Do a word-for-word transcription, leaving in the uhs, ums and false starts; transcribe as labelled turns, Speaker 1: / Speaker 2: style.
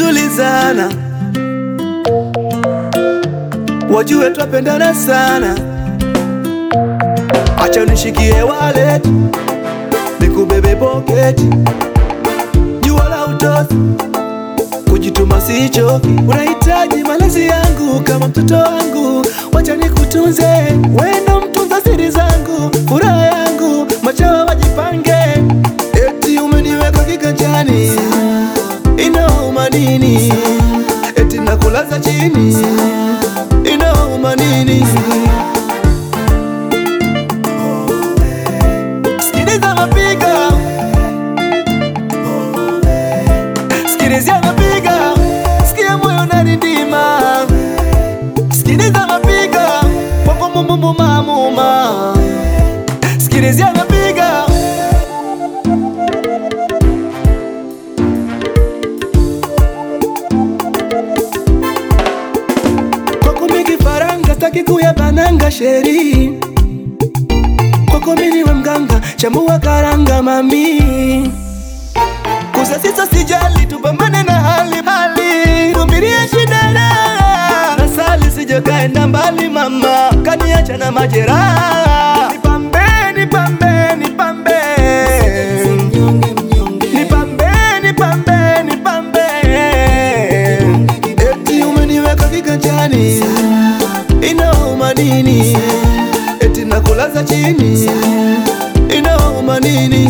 Speaker 1: tukitulizana, wajue twapendana sana. Acha nishikie wallet, nikubebe pocket, jua la utosi, kujituma sichoki. Unahitaji malezi yangu kama mtoto wangu, wacha nikutunze, wewe ndo mtunza siri zangu, furaha yangu, machawa wajipange. Eti umeniweka kiganjani, inauma nini? Eti nakulaza chini, inauma nini? Sikiliza mapiga, sikiliza mapiga, sikia moyo unanidima. Sikiliza mapiga, poko mumbu mamuma. Sikiliza mapiga, kwako mingi faranga, staki kuya bananga sheri. Kwako mini wa mganga, chambua karanga mami. Kusa sisa sijali, tupambane na hali hali, tumirie shida na sali, sije kaenda mbali mama, kaniacha na majeraha. Nipambe, nipambe, nipambe, nipambe, nipambe, nipambe. Eti umeniweka kiganjani, inauma nini? Eti nakulaza chini, inauma nini?